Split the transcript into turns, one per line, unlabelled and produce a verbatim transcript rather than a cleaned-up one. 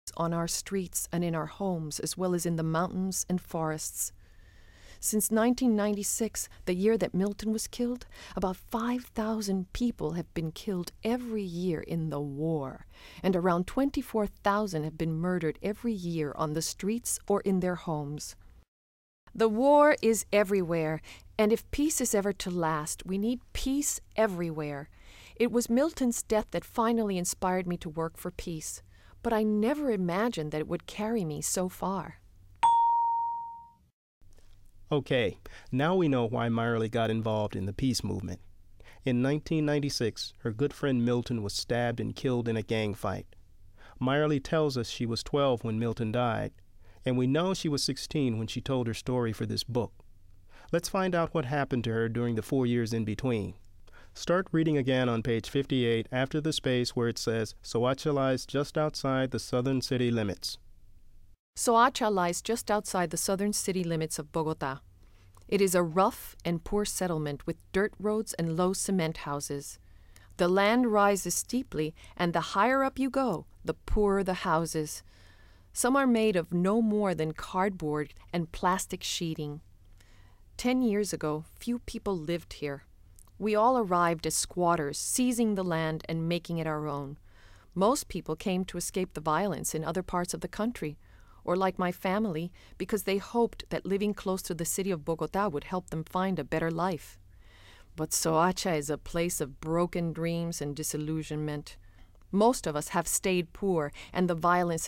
on our streets and in our homes, as well as in the mountains and forests. Since nineteen ninety-six, the year that Milton was killed, about five thousand people have been killed every year in the war, and around twenty-four thousand have been murdered every year on the streets or in their homes. The war is everywhere, and if peace is ever to last, we need peace everywhere. It was Milton's death that finally inspired me to work for peace, but I never imagined that it would carry me so far.
Okay, now we know why Mayerly got involved in the peace movement. In nineteen ninety-six, her good friend Milton was stabbed and killed in a gang fight. Mayerly tells us she was twelve when Milton died, and we know she was sixteen when she told her story for this book. Let's find out what happened to her during the four years in between. Start reading again on page fifty-eight after the space where it says, Soacha lies just outside the southern city limits.
Soacha lies just outside the southern city limits of Bogota. It is a rough and poor settlement with dirt roads and low cement houses. The land rises steeply, and the higher up you go, the poorer the houses. Some are made of no more than cardboard and plastic sheeting. Ten years ago, few people lived here. We all arrived as squatters, seizing the land and making it our own. Most people came to escape the violence in other parts of the country, or like my family, because they hoped that living close to the city of Bogota would help them find a better life. But Soacha is a place of broken dreams and disillusionment. Most of us have stayed poor, and the violence